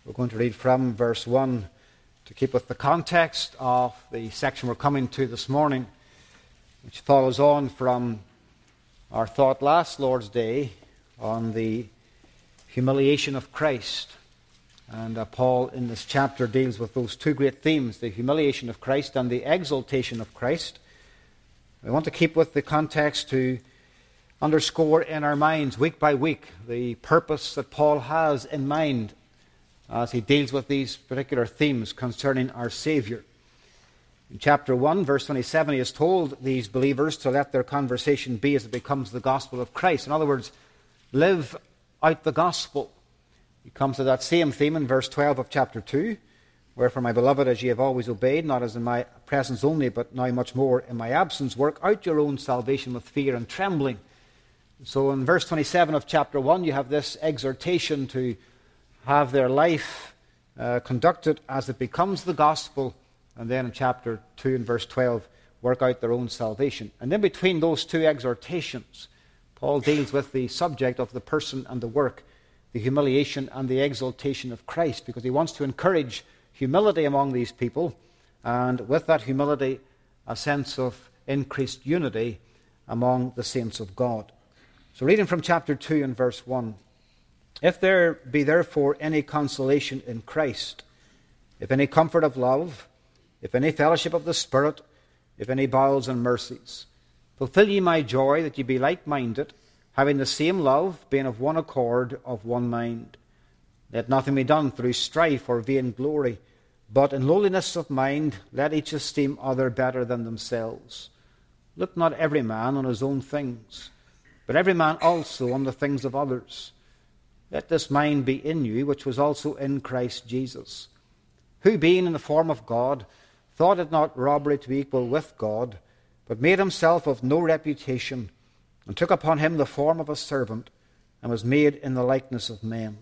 We're going to read from verse 1 to keep with the context of the section we're coming to this morning, which follows on from our thought last Lord's Day on the humiliation of Christ. And Paul in this chapter deals with those two great themes, the humiliation of Christ and the exaltation of Christ. We want to keep with the context to underscore in our minds week by week the purpose that Paul has in mind as he deals with these particular themes concerning our Savior. In chapter 1, verse 27, he has told these believers to let their conversation be as it becomes the gospel of Christ. In other words, live out the gospel. He comes to that same theme in verse 12 of chapter 2, wherefore, my beloved, as ye have always obeyed, not as in my presence only, but now much more in my absence, work out your own salvation with fear and trembling. So in verse 27 of chapter 1, you have this exhortation to have their life conducted as it becomes the gospel. And then in chapter 2 and verse 12, work out their own salvation. And in between those two exhortations, Paul deals with the subject of the person and the work, the humiliation and the exaltation of Christ, because he wants to encourage humility among these people, and with that humility, a sense of increased unity among the saints of God. So reading from chapter 2 and verse 1, if there be therefore any consolation in Christ, if any comfort of love, if any fellowship of the Spirit, if any bowels and mercies, fulfill ye my joy, that ye be like-minded, having the same love, being of one accord, of one mind. Let nothing be done through strife or vain glory, but in lowliness of mind let each esteem other better than themselves. Look not every man on his own things, but every man also on the things of others. Let this mind be in you, which was also in Christ Jesus, who being in the form of God, thought it not robbery to be equal with God, but made himself of no reputation, and took upon him the form of a servant, and was made in the likeness of men.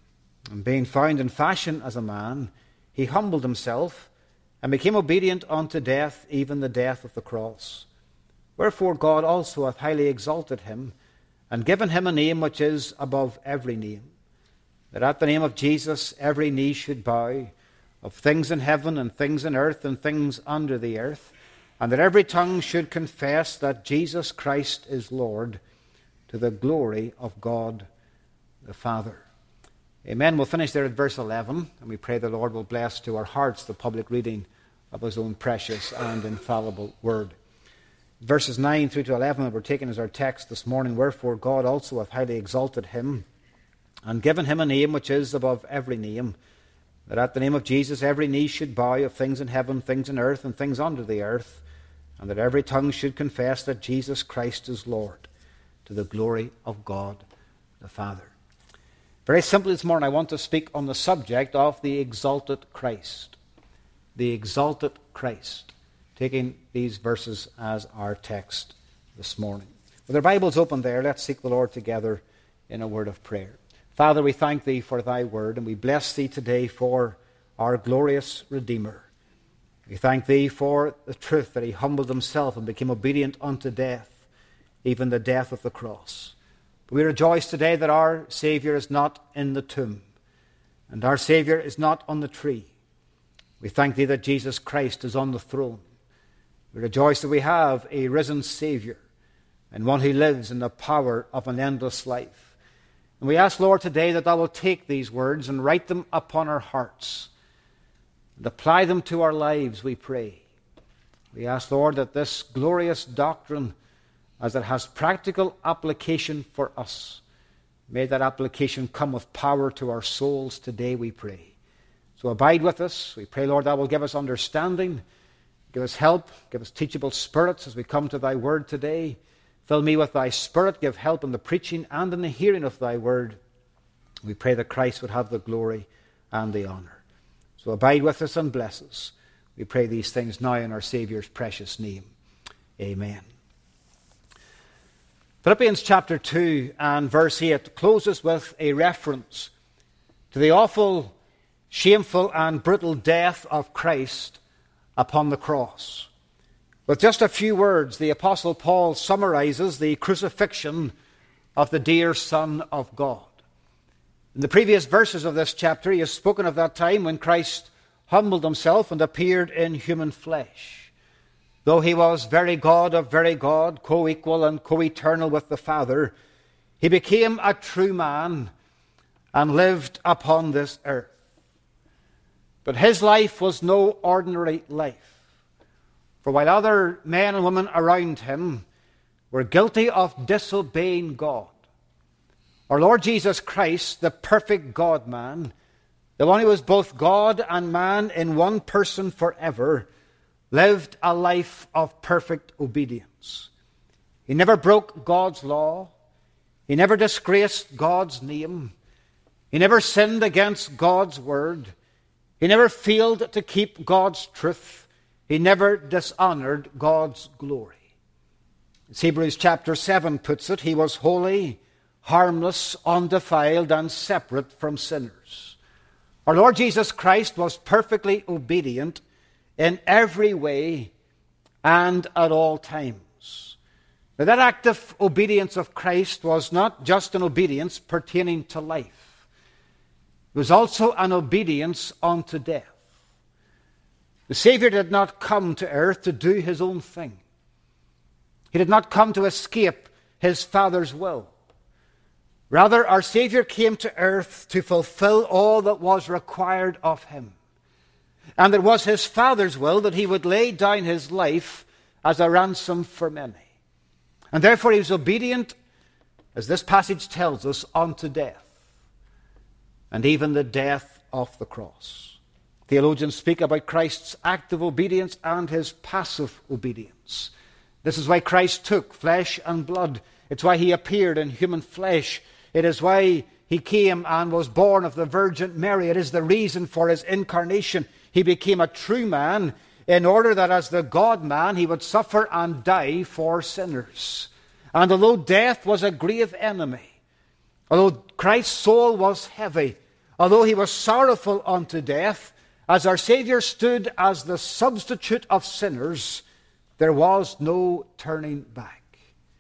And being found in fashion as a man, he humbled himself, and became obedient unto death, even the death of the cross. Wherefore God also hath highly exalted him, and given him a name which is above every name, that at the name of Jesus every knee should bow, of things in heaven and things in earth and things under the earth, and that every tongue should confess that Jesus Christ is Lord, to the glory of God the Father. Amen. We'll finish there at verse 11, and we pray the Lord will bless to our hearts the public reading of his own precious and infallible word. Verses 9 through to 11 that we're taking as our text this morning. Wherefore God also hath highly exalted him, and given him a name which is above every name, that at the name of Jesus every knee should bow, of things in heaven, things in earth, and things under the earth, and that every tongue should confess that Jesus Christ is Lord, to the glory of God the Father. Very simply this morning I want to speak on the subject of the exalted Christ. The exalted Christ. Taking these verses as our text this morning. With our Bibles open there, let's seek the Lord together in a word of prayer. Father, we thank thee for thy word, and we bless thee today for our glorious Redeemer. We thank thee for the truth that he humbled himself and became obedient unto death, even the death of the cross. But we rejoice today that our Savior is not in the tomb, and our Savior is not on the tree. We thank thee that Jesus Christ is on the throne. We rejoice that we have a risen Savior, and one who lives in the power of an endless life. And we ask, Lord, today that thou wilt take these words and write them upon our hearts, and apply them to our lives, we pray. We ask, Lord, that this glorious doctrine, as it has practical application for us, may that application come with power to our souls today, we pray. So abide with us. We pray, Lord, thou wilt give us understanding, give us help, give us teachable spirits as we come to thy word today. Fill me with thy Spirit, give help in the preaching and in the hearing of thy word. We pray that Christ would have the glory and the honor. So abide with us and bless us. We pray these things now in our Saviour's precious name. Amen. Philippians chapter 2 and verse 8 closes with a reference to the awful, shameful and brutal death of Christ upon the cross. With just a few words, the Apostle Paul summarizes the crucifixion of the dear Son of God. In the previous verses of this chapter, he has spoken of that time when Christ humbled himself and appeared in human flesh. Though he was very God of very God, co-equal and co-eternal with the Father, he became a true man and lived upon this earth. But his life was no ordinary life. For while other men and women around him were guilty of disobeying God, our Lord Jesus Christ, the perfect God-man, the one who was both God and man in one person forever, lived a life of perfect obedience. He never broke God's law. He never disgraced God's name. He never sinned against God's word. He never failed to keep God's truth. He never dishonored God's glory. As Hebrews chapter 7 puts it, he was holy, harmless, undefiled, and separate from sinners. Our Lord Jesus Christ was perfectly obedient in every way and at all times. Now, that active obedience of Christ was not just an obedience pertaining to life. It was also an obedience unto death. The Savior did not come to earth to do his own thing. He did not come to escape his Father's will. Rather, our Savior came to earth to fulfill all that was required of him. And it was his Father's will that he would lay down his life as a ransom for many. And therefore he was obedient, as this passage tells us, unto death. And even the death of the cross. Theologians speak about Christ's active obedience and his passive obedience. This is why Christ took flesh and blood. It's why he appeared in human flesh. It is why he came and was born of the Virgin Mary. It is the reason for his incarnation. He became a true man in order that as the God-man he would suffer and die for sinners. And although death was a grave enemy, although Christ's soul was heavy, although he was sorrowful unto death, as our Savior stood as the substitute of sinners, there was no turning back.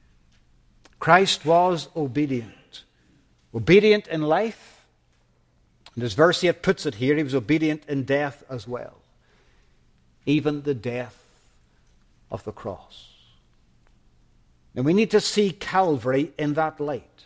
Christ was obedient. Obedient in life. And as verse 8 puts it here, he was obedient in death as well. Even the death of the cross. And we need to see Calvary in that light.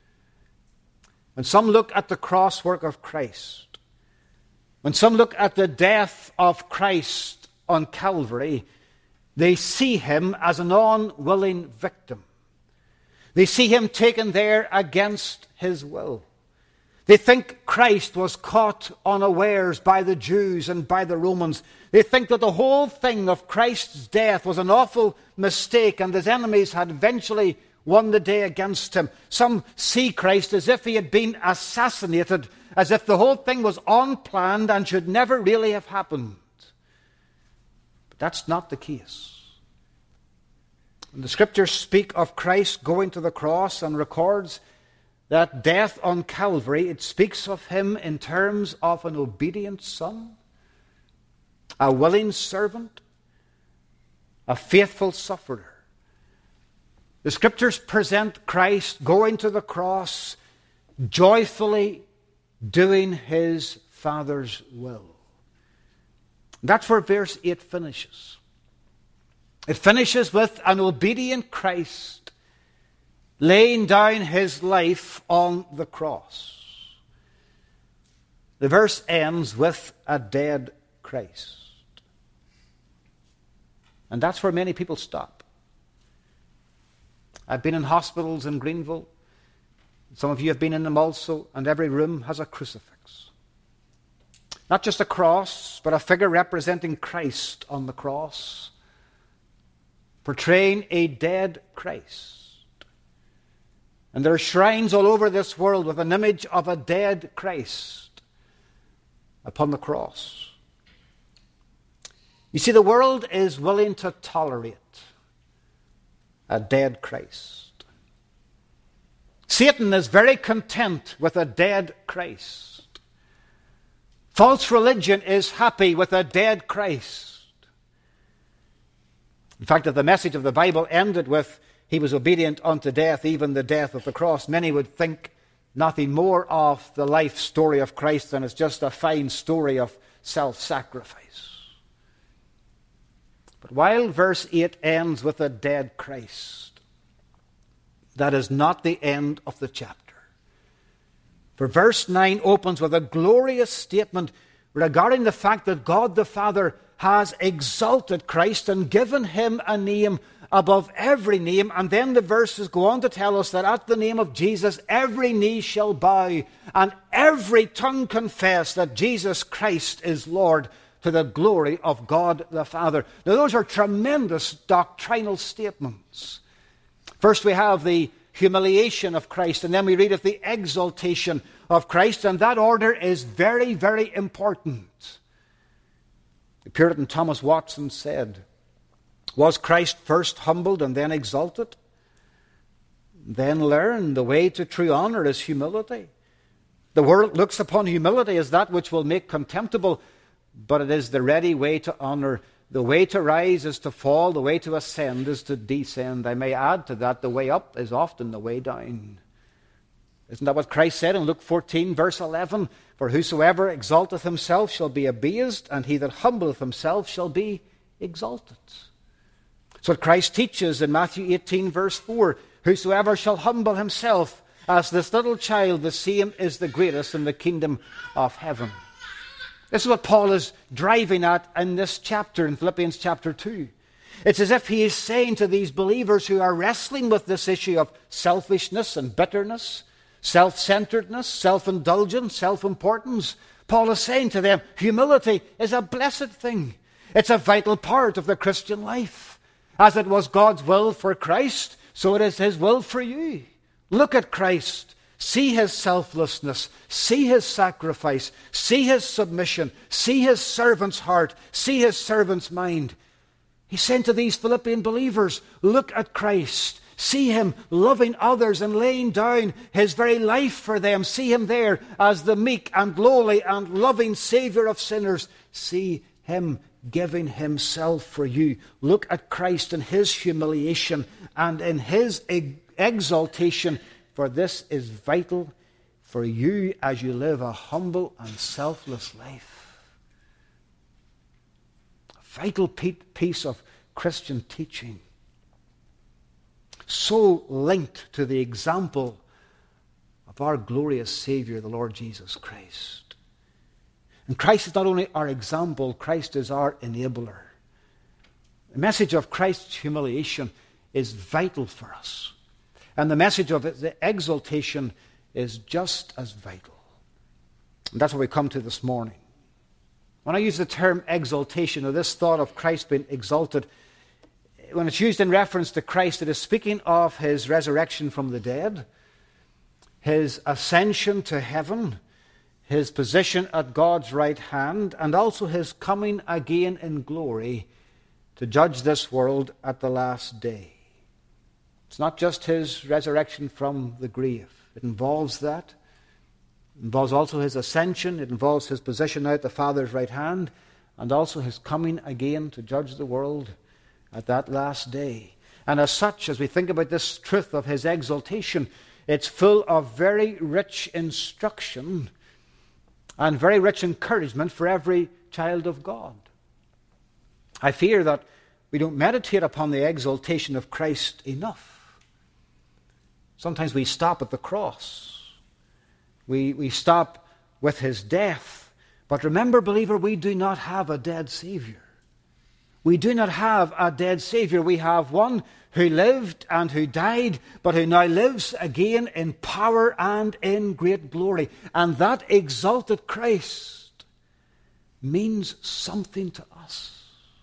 When some look at the cross work of Christ, when some look at the death of Christ on Calvary, they see him as an unwilling victim. They see him taken there against his will. They think Christ was caught unawares by the Jews and by the Romans. They think that the whole thing of Christ's death was an awful mistake and his enemies had eventually won the day against him. Some see Christ as if he had been assassinated, as if the whole thing was unplanned and should never really have happened. But that's not the case. When the Scriptures speak of Christ going to the cross and records that death on Calvary, it speaks of him in terms of an obedient son, a willing servant, a faithful sufferer. The Scriptures present Christ going to the cross, joyfully doing his Father's will. That's where verse 8 finishes. It finishes with an obedient Christ laying down his life on the cross. The verse ends with a dead Christ. And that's where many people stop. I've been in hospitals in Greenville. Some of you have been in them also, and every room has a crucifix. Not just a cross, but a figure representing Christ on the cross, portraying a dead Christ. And there are shrines all over this world with an image of a dead Christ upon the cross. You see, the world is willing to tolerate a dead Christ. Satan is very content with a dead Christ. False religion is happy with a dead Christ. In fact, if the message of the Bible ended with he was obedient unto death, even the death of the cross, many would think nothing more of the life story of Christ than it's just a fine story of self-sacrifice. But while verse 8 ends with a dead Christ, that is not the end of the chapter. For verse 9 opens with a glorious statement regarding the fact that God the Father has exalted Christ and given him a name above every name. And then the verses go on to tell us that at the name of Jesus every knee shall bow and every tongue confess that Jesus Christ is Lord, to the glory of God the Father. Now those are tremendous doctrinal statements. First we have the humiliation of Christ, and then we read of the exaltation of Christ, and that order is very, very important. The Puritan Thomas Watson said, "Was Christ first humbled and then exalted? Then learn the way to true honor is humility. The world looks upon humility as that which will make contemptible, but it is the ready way to honor. The way to rise is to fall. The way to ascend is to descend." I may add to that, the way up is often the way down. Isn't that what Christ said in Luke 14, verse 11? "For whosoever exalteth himself shall be abased, and he that humbleth himself shall be exalted." So what Christ teaches in Matthew 18, verse 4, "Whosoever shall humble himself as this little child, the same is the greatest in the kingdom of heaven." This is what Paul is driving at in this chapter, in Philippians chapter 2. It's as if he is saying to these believers who are wrestling with this issue of selfishness and bitterness, self-centeredness, self-indulgence, self-importance, Paul is saying to them, humility is a blessed thing. It's a vital part of the Christian life. As it was God's will for Christ, so it is his will for you. Look at Christ. See his selflessness, see his sacrifice, see his submission, see his servant's heart, see his servant's mind. He's saying to these Philippian believers, look at Christ. See him loving others and laying down his very life for them. See him there as the meek and lowly and loving Savior of sinners. See him giving himself for you. Look at Christ in his humiliation and in his exaltation, for this is vital for you as you live a humble and selfless life. A vital piece of Christian teaching, so linked to the example of our glorious Savior, the Lord Jesus Christ. And Christ is not only our example, Christ is our enabler. The message of Christ's humiliation is vital for us. And the message of the exaltation is just as vital. And that's what we come to this morning. When I use the term exaltation, or this thought of Christ being exalted, when it's used in reference to Christ, it is speaking of his resurrection from the dead, his ascension to heaven, his position at God's right hand, and also his coming again in glory to judge this world at the last day. It's not just his resurrection from the grave. It involves that. It involves also his ascension. It involves his position now at the Father's right hand, and also his coming again to judge the world at that last day. And as such, as we think about this truth of his exaltation, it's full of very rich instruction and very rich encouragement for every child of God. I fear that we don't meditate upon the exaltation of Christ enough. Sometimes we stop at the cross. We stop with his death. But remember, believer, we do not have a dead Savior. We do not have a dead Savior. We have one who lived and who died, but who now lives again in power and in great glory. And that exalted Christ means something to us.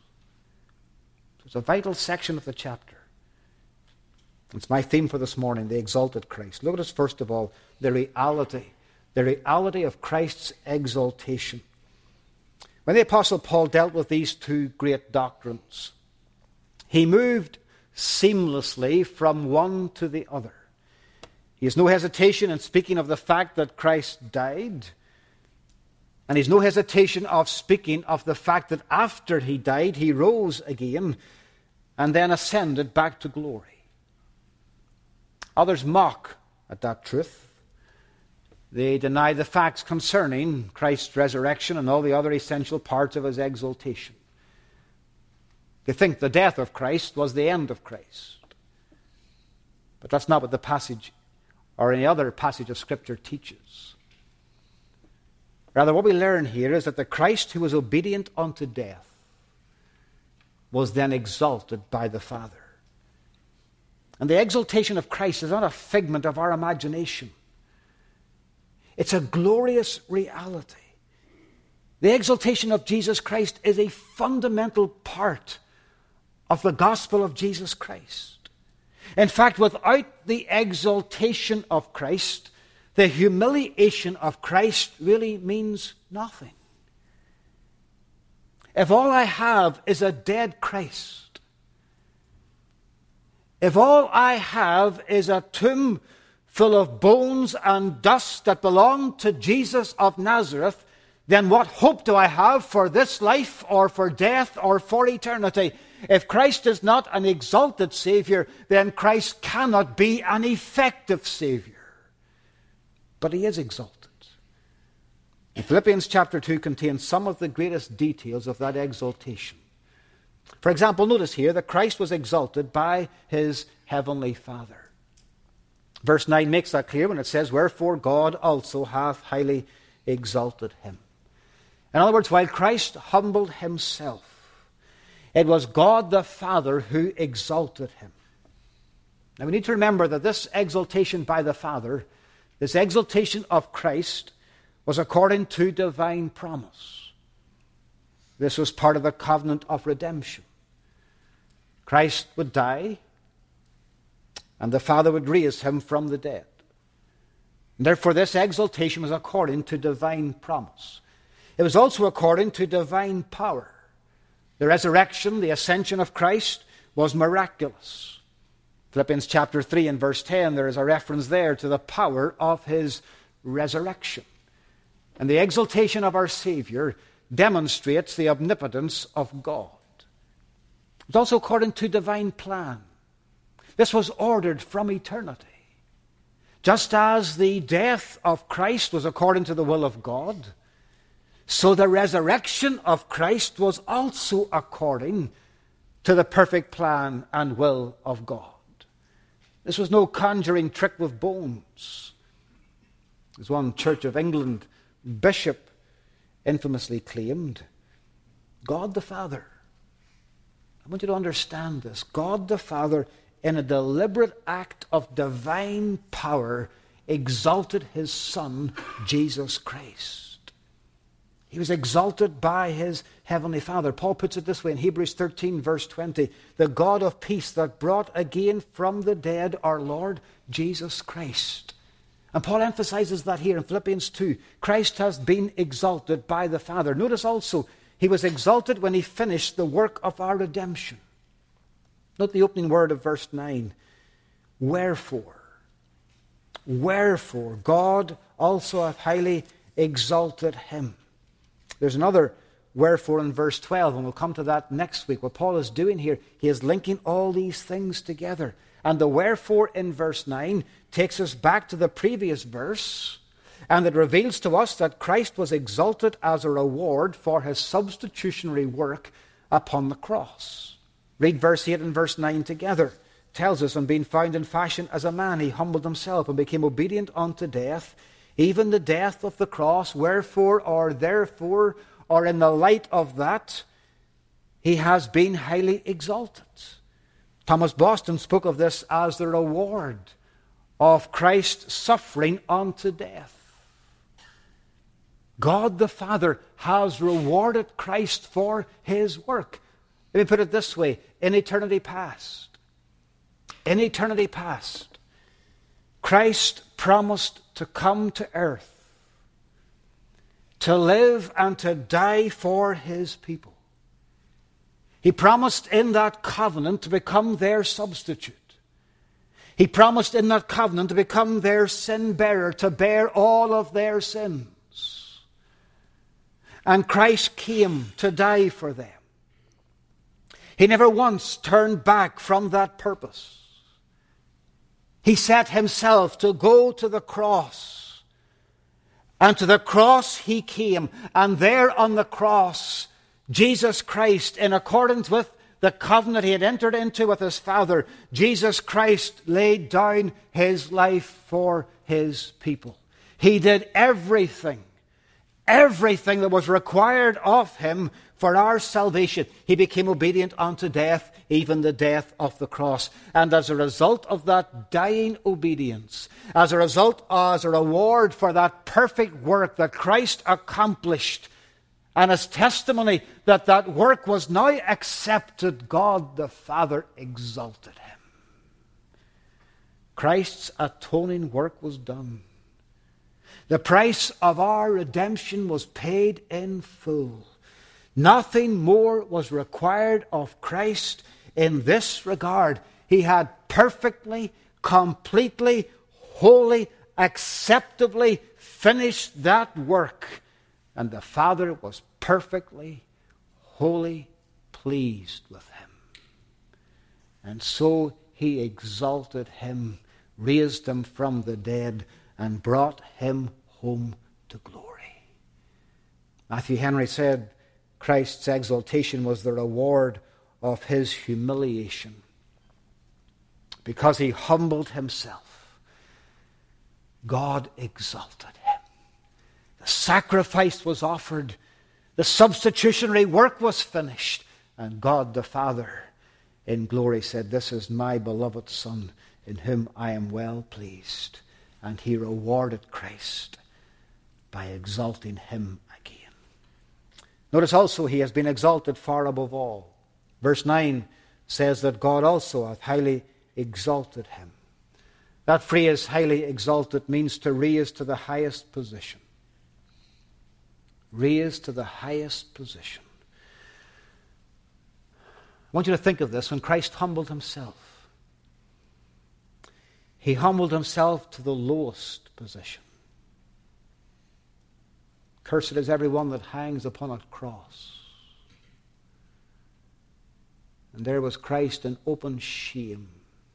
It's a vital section of the chapter. It's my theme for this morning, the exalted Christ. Look at us first of all, the reality of Christ's exaltation. When the Apostle Paul dealt with these two great doctrines, he moved seamlessly from one to the other. He has no hesitation in speaking of the fact that Christ died, and he has no hesitation of speaking of the fact that after he died, he rose again and then ascended back to glory. Others mock at that truth. They deny the facts concerning Christ's resurrection and all the other essential parts of his exaltation. They think the death of Christ was the end of Christ. But that's not what the passage or any other passage of Scripture teaches. Rather, what we learn here is that the Christ who was obedient unto death was then exalted by the Father. And the exaltation of Christ is not a figment of our imagination. It's a glorious reality. The exaltation of Jesus Christ is a fundamental part of the gospel of Jesus Christ. In fact, without the exaltation of Christ, the humiliation of Christ really means nothing. If all I have is a dead Christ, if all I have is a tomb full of bones and dust that belonged to Jesus of Nazareth, then what hope do I have for this life or for death or for eternity? If Christ is not an exalted Savior, then Christ cannot be an effective Savior. But he is exalted. And Philippians chapter 2 contains some of the greatest details of that exaltation. For example, notice here that Christ was exalted by his heavenly Father. Verse 9 makes that clear when it says, "Wherefore God also hath highly exalted him." In other words, while Christ humbled himself, it was God the Father who exalted him. Now we need to remember that this exaltation by the Father, this exaltation of Christ, was according to divine promise. This was part of the covenant of redemption. Christ would die, and the Father would raise him from the dead. And therefore, this exaltation was according to divine promise. It was also according to divine power. The resurrection, the ascension of Christ was miraculous. Philippians chapter 3 and verse 10, there is a reference there to the power of his resurrection. And the exaltation of our Savior demonstrates the omnipotence of God. It's also according to divine plan. This was ordered from eternity. Just as the death of Christ was according to the will of God, so the resurrection of Christ was also according to the perfect plan and will of God. This was no conjuring trick with bones. As one Church of England bishop infamously claimed, God the Father, I want you to understand this, God the Father, in a deliberate act of divine power, exalted his Son, Jesus Christ. He was exalted by his heavenly Father. Paul puts it this way in Hebrews 13, verse 20. The God of peace that brought again from the dead our Lord Jesus Christ. And Paul emphasizes that here in Philippians 2. Christ has been exalted by the Father. Notice also, he was exalted when he finished the work of our redemption. Note the opening word of verse 9. Wherefore God also hath highly exalted him. There's another wherefore in verse 12, and we'll come to that next week. What Paul is doing here, he is linking all these things together. And the wherefore in verse 9 takes us back to the previous verse, and it reveals to us that Christ was exalted as a reward for his substitutionary work upon the cross. Read verse 8 and verse 9 together. It tells us, and being found in fashion as a man, he humbled himself and became obedient unto death, even the death of the cross. Wherefore or therefore, or in the light of that, he has been highly exalted. Thomas Boston spoke of this as the reward of Christ's suffering unto death. God the Father has rewarded Christ for his work. Let me put it this way. In eternity past, Christ promised to come to earth, to live and to die for his people. He promised in that covenant to become their substitute. He promised in that covenant to become their sin bearer, to bear all of their sins. And Christ came to die for them. He never once turned back from that purpose. He set himself to go to the cross And to the cross he came. And there on the cross, Jesus Christ, in accordance with the covenant he had entered into with his Father, Jesus Christ laid down his life for his people. He did everything that was required of him for our salvation. He became obedient unto death, even the death of the cross. And as a result of that dying obedience, as a reward for that perfect work that Christ accomplished, and as testimony that that work was now accepted, God the Father exalted him. Christ's atoning work was done. The price of our redemption was paid in full. Nothing more was required of Christ in this regard. He had perfectly, completely, wholly, acceptably finished that work. And the Father was perfectly, wholly pleased with him. And so he exalted him, raised him from the dead, and brought him home to glory. Matthew Henry said Christ's exaltation was the reward of his humiliation. Because he humbled himself, God exalted him. The sacrifice was offered. The substitutionary work was finished. And God the Father in glory said, "This is my beloved Son, in whom I am well pleased." And he rewarded Christ by exalting him again. Notice also he has been exalted far above all. Verse 9 says that God also hath highly exalted him. That phrase, highly exalted, means to raise to the highest position. Raised to the highest position. I want you to think of this. When Christ humbled himself, he humbled himself to the lowest position. Cursed is everyone that hangs upon a cross. And there was Christ in open shame,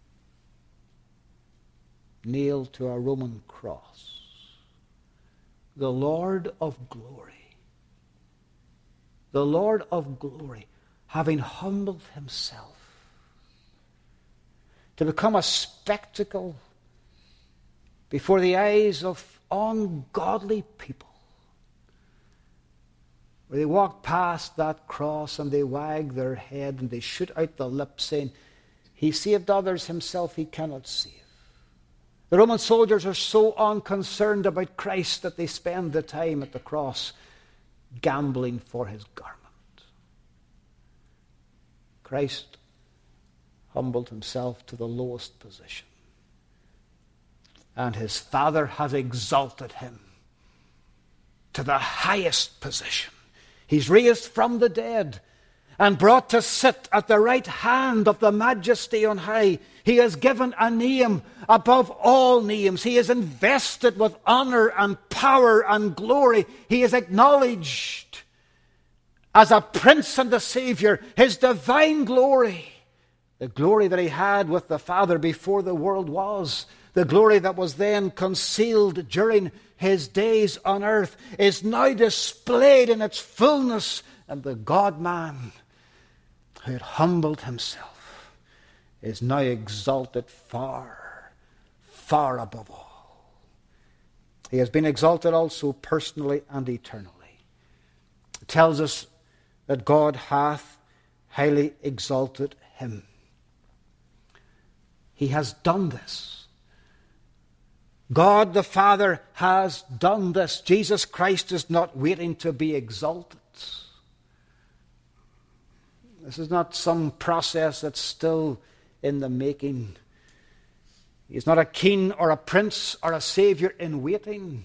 nailed to a Roman cross. The Lord of glory. The Lord of glory, having humbled himself to become a spectacle before the eyes of ungodly people, where they walk past that cross and they wag their head and they shoot out the lip saying, "He saved others, himself he cannot save." The Roman soldiers are so unconcerned about Christ that they spend the time at the cross gambling for his garment. Christ humbled himself to the lowest position. And his Father has exalted him to the highest position. He's raised from the dead and brought to sit at the right hand of the Majesty on high. He has given a name above all names. He is invested with honor and power and glory. He is acknowledged as a Prince and a Savior. His divine glory, the glory that he had with the Father before the world was, the glory that was then concealed during his days on earth, is now displayed in its fullness. And the God-man who had humbled himself is now exalted far, far above all. He has been exalted also personally and eternally. It tells us that God hath highly exalted him. He has done this. God the Father has done this. Jesus Christ is not waiting to be exalted. This is not some process that's still in the making. He is not a king or a prince or a Savior in waiting.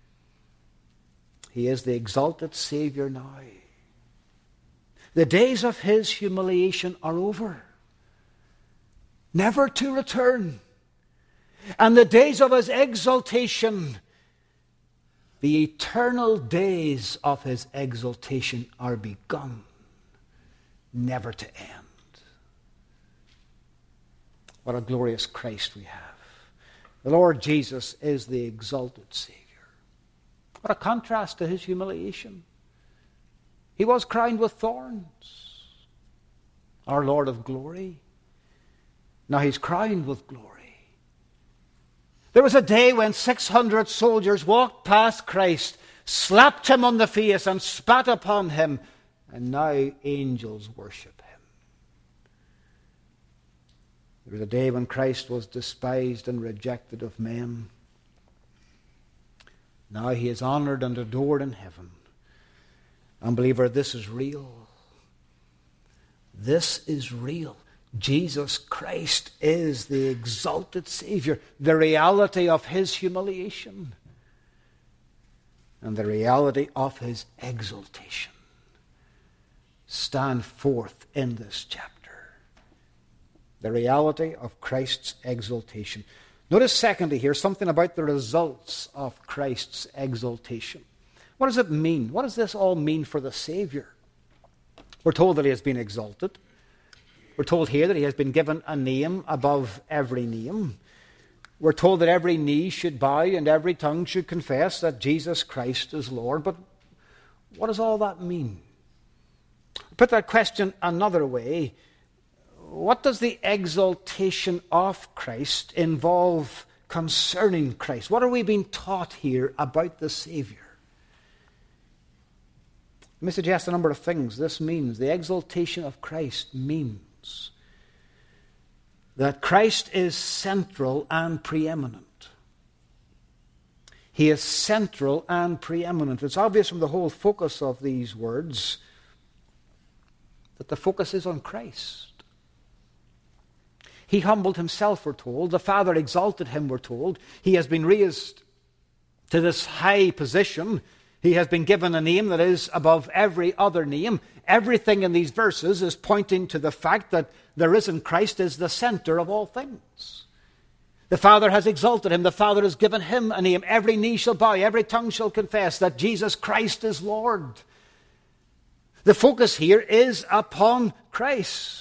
He is the exalted Savior now. The days of his humiliation are over, never to return. And the days of his exaltation, the eternal days of his exaltation, are begun, never to end. What a glorious Christ we have. The Lord Jesus is the exalted Savior. What a contrast to his humiliation. He was crowned with thorns, our Lord of glory. Now he's crowned with glory. There was a day when 600 soldiers walked past Christ, slapped him on the face and spat upon him, and now angels worship him. There was a day when Christ was despised and rejected of men. Now he is honored and adored in heaven. Unbeliever, this is real. This is real. Jesus Christ is the exalted Savior, the reality of his humiliation and the reality of his exaltation stand forth in this chapter. The reality of Christ's exaltation. Notice secondly here something about the results of Christ's exaltation. What does it mean? What does this all mean for the Savior? We're told that he has been exalted. We're told here that he has been given a name above every name. We're told that every knee should bow and every tongue should confess that Jesus Christ is Lord. But what does all that mean? Put that question another way. What does the exaltation of Christ involve concerning Christ? What are we being taught here about the Savior? Let me suggest a number of things this means. The exaltation of Christ means that Christ is central and preeminent. He is central and preeminent. It's obvious from the whole focus of these words that the focus is on Christ. He humbled himself, we're told. The Father exalted him, we're told. He has been raised to this high position. He has been given a name that is above every other name. Everything in these verses is pointing to the fact that the risen Christ is the center of all things. The Father has exalted him. The Father has given him a name. Every knee shall bow, every tongue shall confess that Jesus Christ is Lord. The focus here is upon Christ.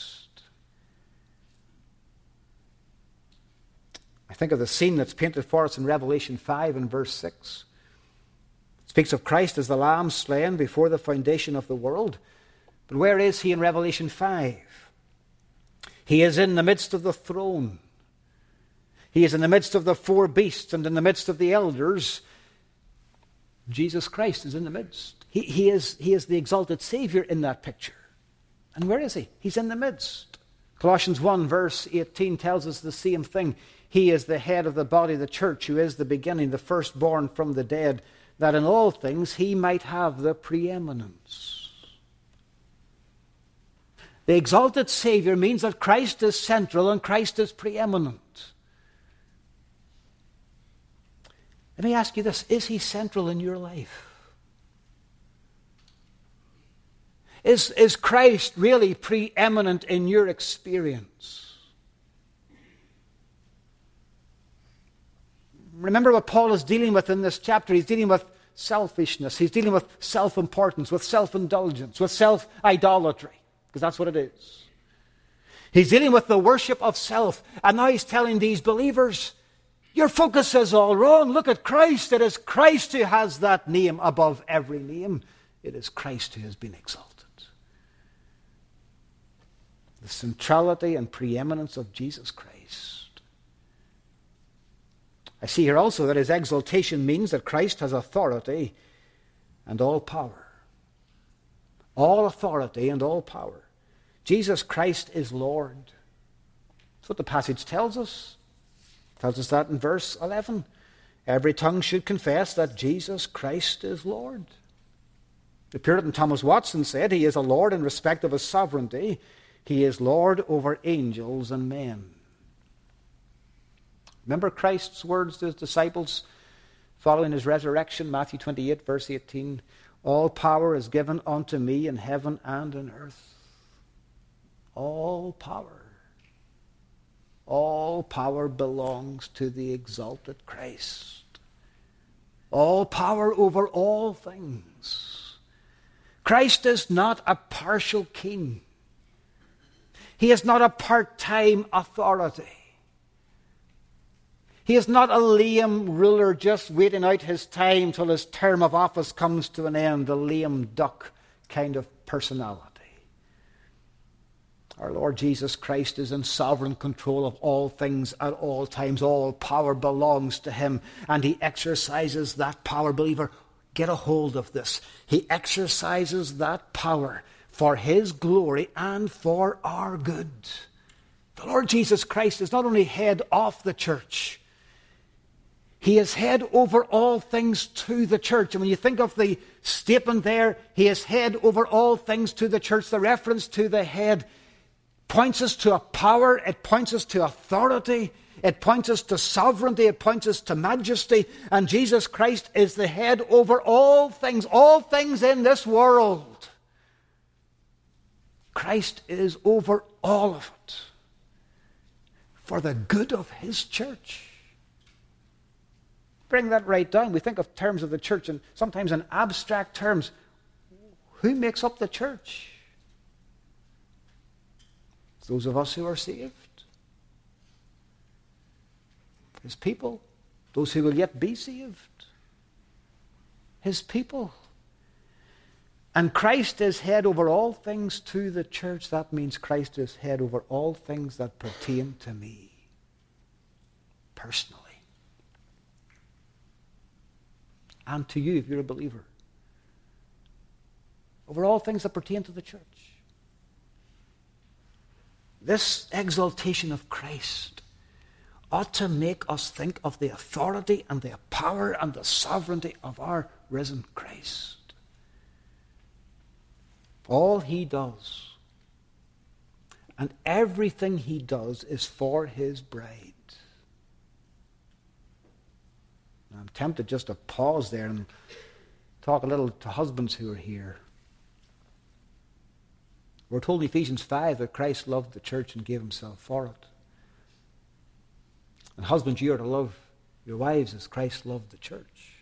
I think of the scene that's painted for us in Revelation 5 and verse 6. It speaks of Christ as the Lamb slain before the foundation of the world. But where is he in Revelation 5? He is in the midst of the throne. He is in the midst of the four beasts and in the midst of the elders. Jesus Christ is in the midst. He is the exalted Savior in that picture. And where is he? He's in the midst. Colossians 1 verse 18 tells us the same thing. He is the head of the body, the church, who is the beginning, the firstborn from the dead, that in all things he might have the preeminence. The exalted Savior means that Christ is central and Christ is preeminent. Let me ask you this. Is he central in your life? Is Christ really preeminent in your experience? Remember what Paul is dealing with in this chapter. He's dealing with selfishness. He's dealing with self-importance, with self-indulgence, with self-idolatry, because that's what it is. He's dealing with the worship of self. And now he's telling these believers, your focus is all wrong. Look at Christ. It is Christ who has that name above every name. It is Christ who has been exalted. The centrality and preeminence of Jesus Christ. I see here also that his exaltation means that Christ has authority and all power. All authority and all power. Jesus Christ is Lord. That's what the passage tells us. It tells us that in verse 11. Every tongue should confess that Jesus Christ is Lord. The Puritan Thomas Watson said he is a Lord in respect of his sovereignty. He is Lord over angels and men. Remember Christ's words to his disciples following his resurrection, Matthew 28, verse 18. All power is given unto me in heaven and in earth. All power. All power belongs to the exalted Christ. All power over all things. Christ is not a partial king. He is not a part-time authority. He is not a lame ruler just waiting out his time till his term of office comes to an end, a lame duck kind of personality. Our Lord Jesus Christ is in sovereign control of all things at all times. All power belongs to him, and he exercises that power. Believer, get a hold of this. He exercises that power for his glory and for our good. The Lord Jesus Christ is not only head of the church, he is head over all things to the church. And when you think of the statement there, he is head over all things to the church, the reference to the head points us to a power, it points us to authority, it points us to sovereignty, it points us to majesty. And Jesus Christ is the head over all things in this world. Christ is over all of it for the good of his church. Bring that right down. We think of terms of the church and sometimes in abstract terms. Who makes up the church? It's those of us who are saved. His people. Those who will yet be saved. His people. And Christ is head over all things to the church. That means Christ is head over all things that pertain to me personally. And to you, if you're a believer. Over all things that pertain to the church. This exaltation of Christ ought to make us think of the authority and the power and the sovereignty of our risen Christ. All he does and everything he does is for his bride. I'm tempted just to pause there and talk a little to husbands who are here. We're told in Ephesians 5 that Christ loved the church and gave himself for it. And husbands, you are to love your wives as Christ loved the church.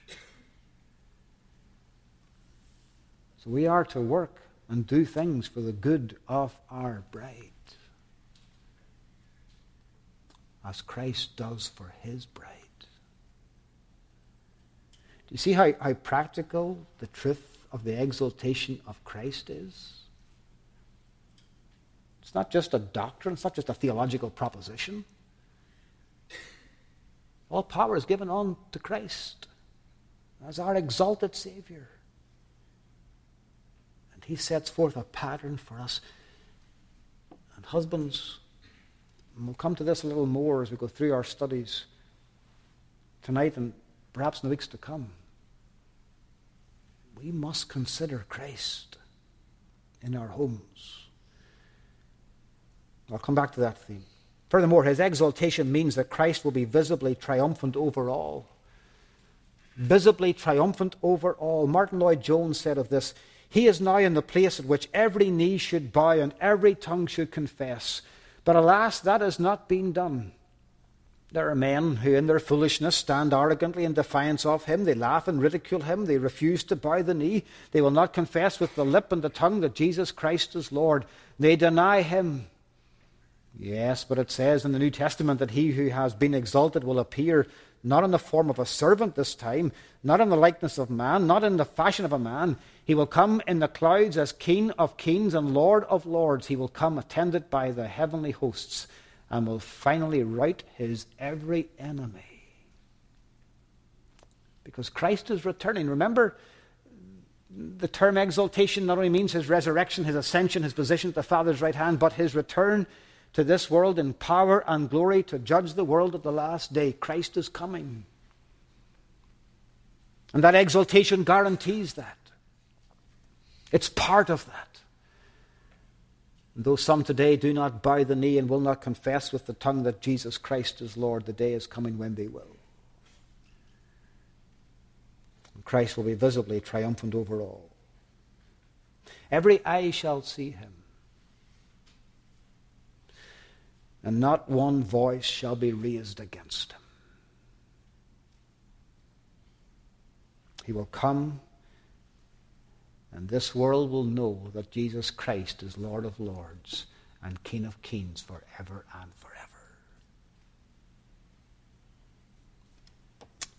So we are to work and do things for the good of our bride, as Christ does for his bride. Do you see how practical the truth of the exaltation of Christ is? It's not just a doctrine, it's not just a theological proposition. All power is given on to Christ as our exalted Savior. And he sets forth a pattern for us. And husbands, and we'll come to this a little more as we go through our studies tonight and perhaps in the weeks to come. We must consider Christ in our homes. I'll come back to that theme. Furthermore, his exaltation means that Christ will be visibly triumphant over all. Visibly triumphant over all. Martin Lloyd-Jones said of this, he is now in the place at which every knee should bow and every tongue should confess. But alas, that has not been done. There are men who in their foolishness stand arrogantly in defiance of him. They laugh and ridicule him. They refuse to bow the knee. They will not confess with the lip and the tongue that Jesus Christ is Lord. They deny him. Yes, but it says in the New Testament that he who has been exalted will appear not in the form of a servant this time, not in the likeness of man, not in the fashion of a man. He will come in the clouds as King of kings and Lord of lords. He will come attended by the heavenly hosts and will finally rout his every enemy. Because Christ is returning. Remember, the term exaltation not only means his resurrection, his ascension, his position at the Father's right hand, but his return to this world in power and glory to judge the world at the last day. Christ is coming. And that exaltation guarantees that. It's part of that. And though some today do not bow the knee and will not confess with the tongue that Jesus Christ is Lord, the day is coming when they will. And Christ will be visibly triumphant over all. Every eye shall see him. And not one voice shall be raised against him. He will come, and this world will know that Jesus Christ is Lord of lords and King of kings forever and forever.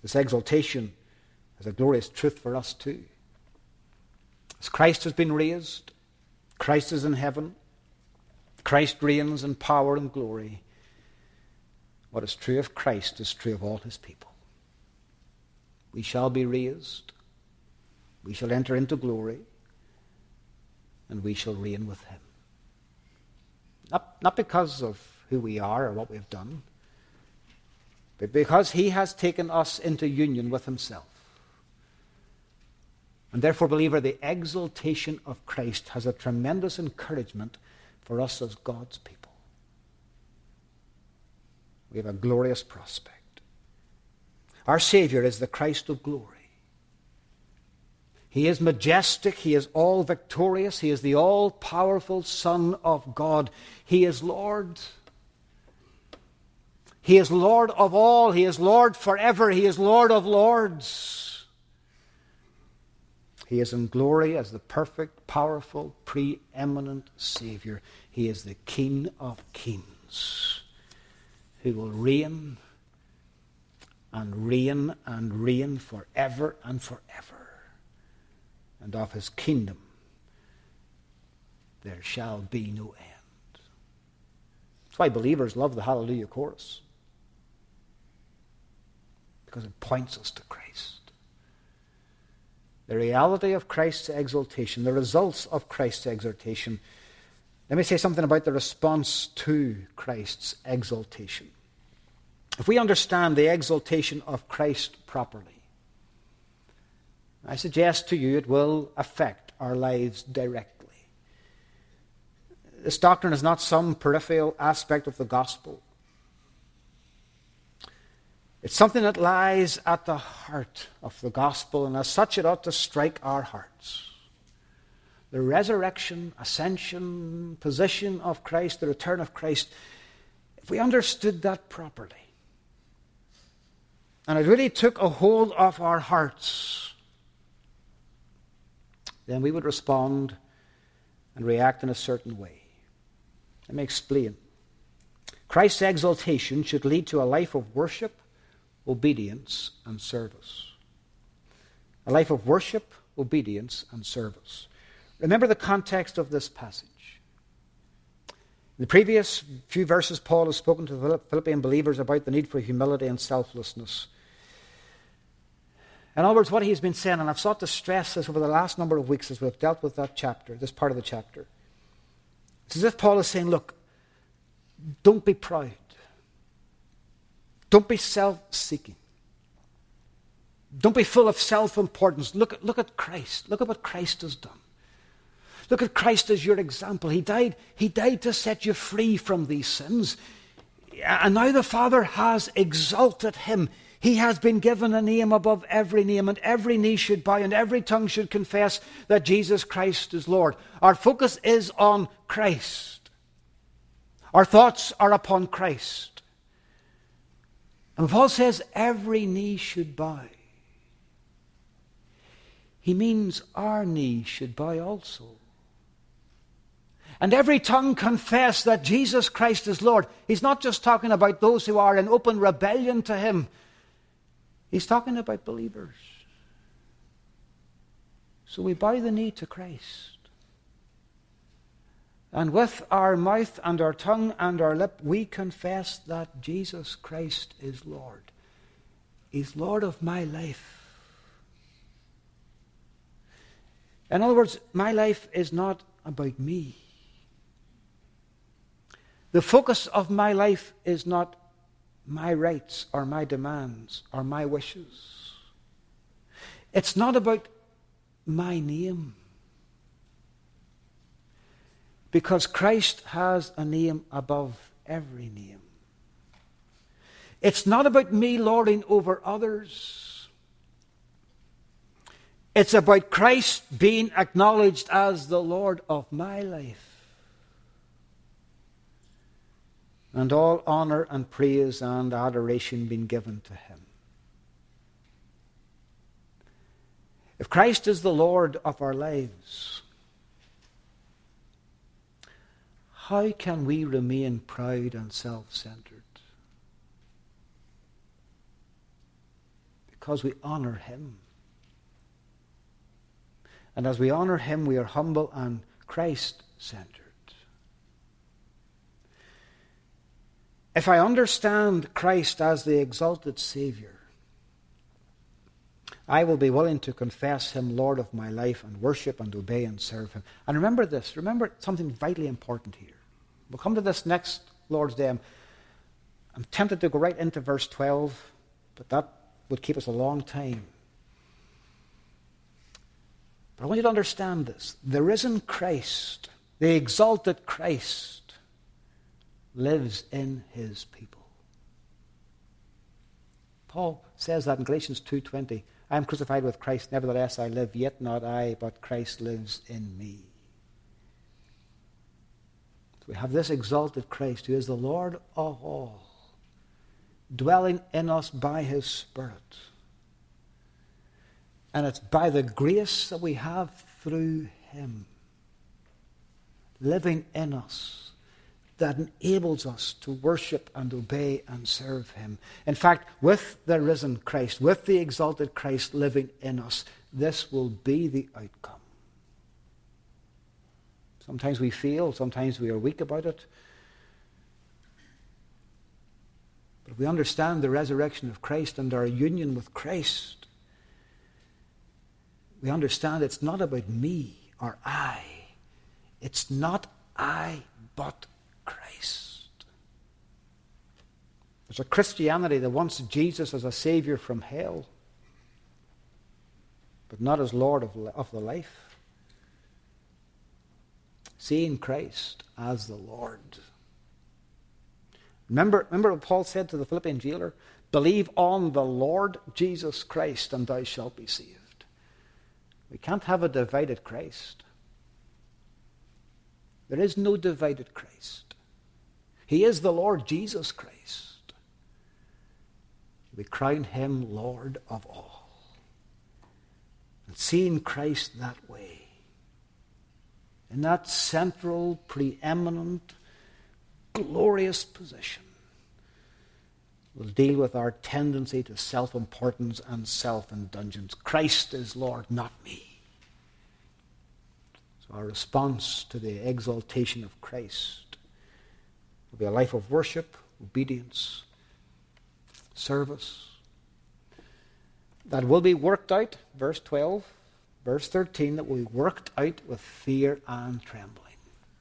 This exaltation is a glorious truth for us too. As Christ has been raised, Christ is in heaven, Christ reigns in power and glory. What is true of Christ is true of all his people. We shall be raised, we shall enter into glory, and we shall reign with him. Not because of who we are or what we have done, but because he has taken us into union with himself. And therefore, believer, the exaltation of Christ has a tremendous encouragement for us as God's people. We have a glorious prospect. Our Savior is the Christ of glory. He is majestic. He is all victorious. He is the all-powerful Son of God. He is Lord. He is Lord of all. He is Lord forever. He is Lord of lords. He is in glory as the perfect, powerful, preeminent Savior. He is the King of kings, who will reign and reign and reign forever and forever. And of his kingdom there shall be no end. That's why believers love the Hallelujah chorus, because it points us to Christ. The reality of Christ's exaltation, the results of Christ's exaltation. Let me say something about the response to Christ's exaltation. If we understand the exaltation of Christ properly, I suggest to you it will affect our lives directly. This doctrine is not some peripheral aspect of the gospel. It's something that lies at the heart of the gospel, and as such it ought to strike our hearts. The resurrection, ascension, position of Christ, the return of Christ, if we understood that properly, and it really took a hold of our hearts, then we would respond and react in a certain way. Let me explain. Christ's exaltation should lead to a life of worship, obedience, and service. A life of worship, obedience, and service. Remember the context of this passage. In the previous few verses, Paul has spoken to the Philippian believers about the need for humility and selflessness. In other words, what he's been saying, and I've sought to stress this over the last number of weeks as we've dealt with that chapter, this part of the chapter. It's as if Paul is saying, look, don't be proud. Don't be self-seeking. Don't be full of self-importance. Look at Christ. Look at what Christ has done. Look at Christ as your example. He died to set you free from these sins. And now the Father has exalted him. He has been given a name above every name, and every knee should bow, and every tongue should confess that Jesus Christ is Lord. Our focus is on Christ. Our thoughts are upon Christ. And Paul says every knee should bow. He means our knee should bow also. And every tongue confess that Jesus Christ is Lord. He's not just talking about those who are in open rebellion to him. He's talking about believers. So we bow the knee to Christ. And with our mouth and our tongue and our lip, we confess that Jesus Christ is Lord. He's Lord of my life. In other words, my life is not about me. The focus of my life is not my rights or my demands or my wishes. It's not about my name. Because Christ has a name above every name. It's not about me lording over others. It's about Christ being acknowledged as the Lord of my life. And all honor and praise and adoration being given to him. If Christ is the Lord of our lives, how can we remain proud and self-centered? Because we honor him. And as we honor him, we are humble and Christ-centered. If I understand Christ as the exalted Savior, I will be willing to confess him Lord of my life and worship and obey and serve him. And remember this. Remember something vitally important here. We'll come to this next Lord's Day. I'm tempted to go right into verse 12, but that would keep us a long time. But I want you to understand this. The risen Christ, the exalted Christ, lives in his people. Paul says that in Galatians 2:20. I am crucified with Christ, nevertheless I live, yet not I, but Christ lives in me. So we have this exalted Christ who is the Lord of all, dwelling in us by his Spirit. And it's by the grace that we have through him, living in us, that enables us to worship and obey and serve him. In fact, with the risen Christ, with the exalted Christ living in us, this will be the outcome. Sometimes we fail, sometimes we are weak about it. But if we understand the resurrection of Christ and our union with Christ, we understand it's not about me or I. It's not I, but Christ. There's a Christianity that wants Jesus as a Savior from hell, but not as Lord of the life. Seeing Christ as the Lord. Remember what Paul said to the Philippian jailer? Believe on the Lord Jesus Christ and thou shalt be saved. We can't have a divided Christ. There is no divided Christ. He is the Lord Jesus Christ. We crown him Lord of all. And seeing Christ that way, in that central, preeminent, glorious position, will deal with our tendency to self-importance and self-indulgence. Christ is Lord, not me. So our response to the exaltation of Christ will be a life of worship, obedience, service. That will be worked out, verse 12, verse 13, that will be worked out with fear and trembling.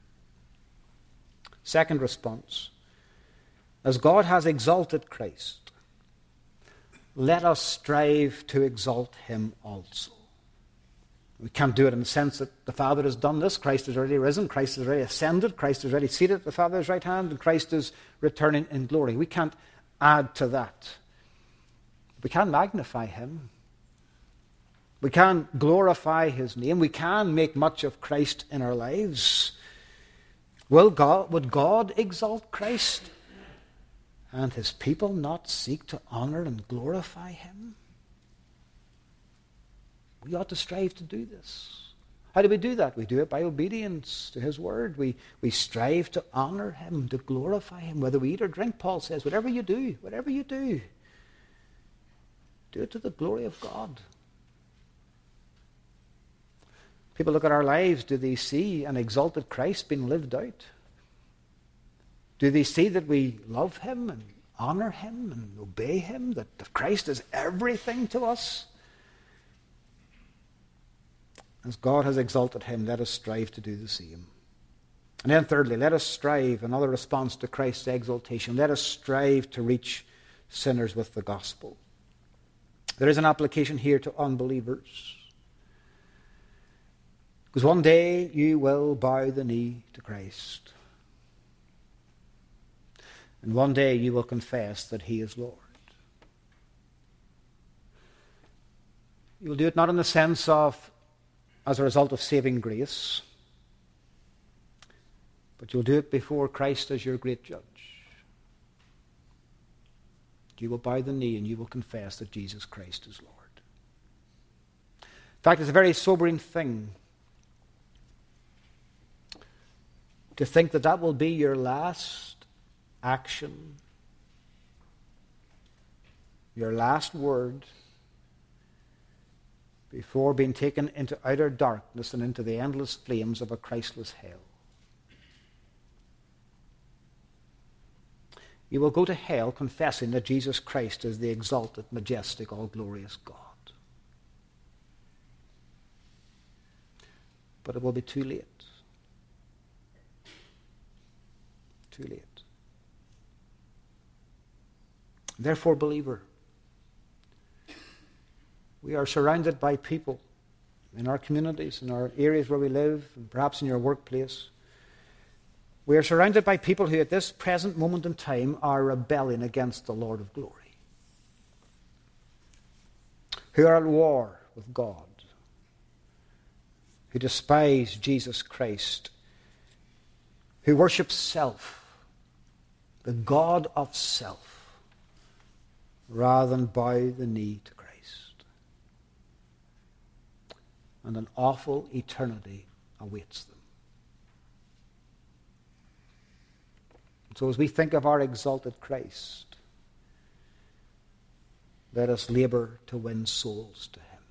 Second response, as God has exalted Christ, let us strive to exalt him also. We can't do it in the sense that the Father has done this. Christ is already risen. Christ is already ascended. Christ is already seated at the Father's right hand. And Christ is returning in glory. We can't add to that. We can magnify him. We can glorify his name. We can make much of Christ in our lives. Would God exalt Christ and his people not seek to honor and glorify him? We ought to strive to do this. How do we do that? We do it by obedience to his word. We strive to honor him, to glorify him, whether we eat or drink, Paul says. Whatever you do, do it to the glory of God. People look at our lives, do they see an exalted Christ being lived out? Do they see that we love him and honor him and obey him, that Christ is everything to us? As God has exalted him, let us strive to do the same. And then thirdly, let us strive, another response to Christ's exaltation, let us strive to reach sinners with the gospel. There is an application here to unbelievers. Because one day you will bow the knee to Christ. And one day you will confess that he is Lord. You will do it not in the sense of as a result of saving grace, but you'll do it before Christ as your great judge. You will bow the knee and you will confess that Jesus Christ is Lord. In fact, it's a very sobering thing to think that that will be your last action, your last word, before being taken into outer darkness and into the endless flames of a Christless hell. You will go to hell confessing that Jesus Christ is the exalted, majestic, all-glorious God. But it will be too late. Too late. Therefore, believer, we are surrounded by people in our communities, in our areas where we live, and perhaps in your workplace. We are surrounded by people who at this present moment in time are rebelling against the Lord of glory, who are at war with God, who despise Jesus Christ, who worship self, the God of self, rather than bow the knee to Christ. And an awful eternity awaits them. So as we think of our exalted Christ, let us labor to win souls to Him,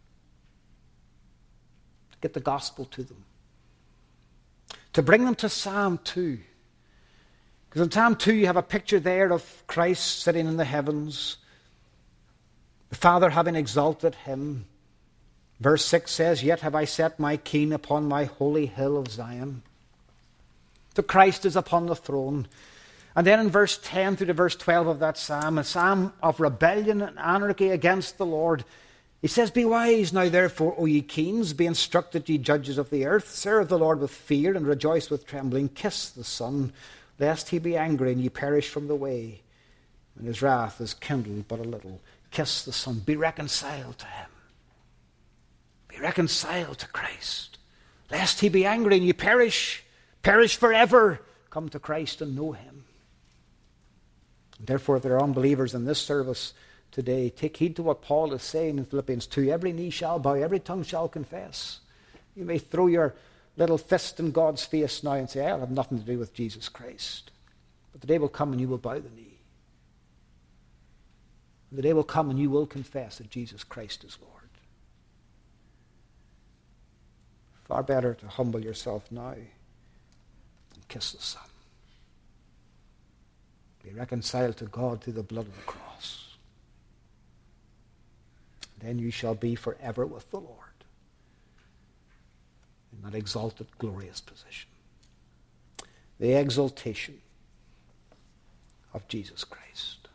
to get the gospel to them, to bring them to Psalm 2. Because in Psalm 2 you have a picture there of Christ sitting in the heavens, the Father having exalted Him. Verse 6 says, "Yet have I set my king upon my holy hill of Zion." So Christ is upon the throne. And then in verse 10 through to verse 12 of that psalm, a psalm of rebellion and anarchy against the Lord, he says, "Be wise now therefore, O ye kings, be instructed, ye judges of the earth. Serve the Lord with fear and rejoice with trembling. Kiss the Son, lest He be angry and ye perish from the way, and His wrath is kindled but a little." Kiss the Son. Be reconciled to Him. Be reconciled to Christ, lest He be angry and you perish forever. Come to Christ and know Him. And therefore, if there are unbelievers in this service today, take heed to what Paul is saying in Philippians 2. Every knee shall bow, every tongue shall confess. You may throw your little fist in God's face now and say, "I'll have nothing to do with Jesus Christ." But the day will come and you will bow the knee. The day will come and you will confess that Jesus Christ is Lord. Far better to humble yourself now and kiss the Son. Be reconciled to God through the blood of the cross. Then you shall be forever with the Lord in that exalted, glorious position. The exaltation of Jesus Christ.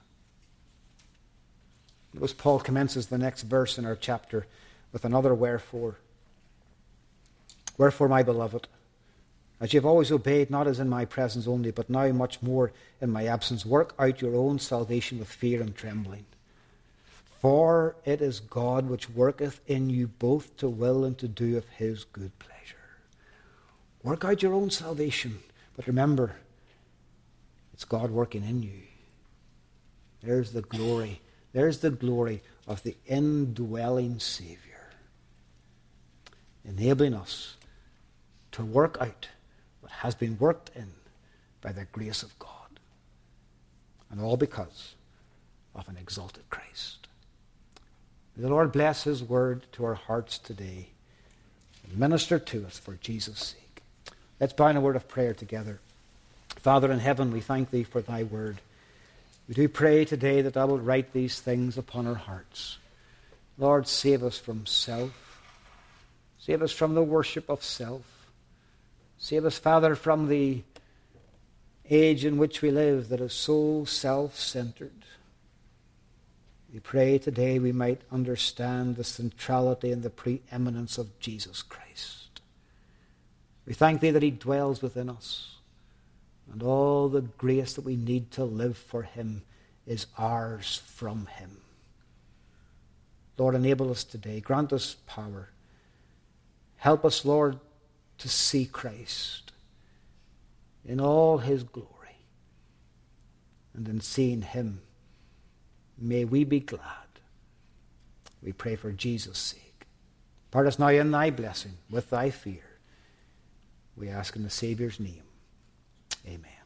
Notice Paul commences the next verse in our chapter with another wherefore. "Wherefore, my beloved, as you have always obeyed, not as in my presence only, but now much more in my absence, work out your own salvation with fear and trembling. For it is God which worketh in you both to will and to do of His good pleasure." Work out your own salvation. But remember, it's God working in you. There's the glory. There's the glory of the indwelling Savior, enabling us to work out what has been worked in by the grace of God. And all because of an exalted Christ. May the Lord bless His word to our hearts today and minister to us for Jesus' sake. Let's bow in a word of prayer together. Father in heaven, we thank Thee for Thy word. We do pray today that Thou wilt write these things upon our hearts. Lord, save us from self. Save us from the worship of self. Save us, Father, from the age in which we live that is so self-centered. We pray today we might understand the centrality and the preeminence of Jesus Christ. We thank Thee that He dwells within us, and all the grace that we need to live for Him is ours from Him. Lord, enable us today. Grant us power. Help us, Lord, to see Christ in all His glory. And in seeing Him, may we be glad. We pray for Jesus' sake. Part us now in Thy blessing with Thy fear. We ask in the Saviour's name. Amen.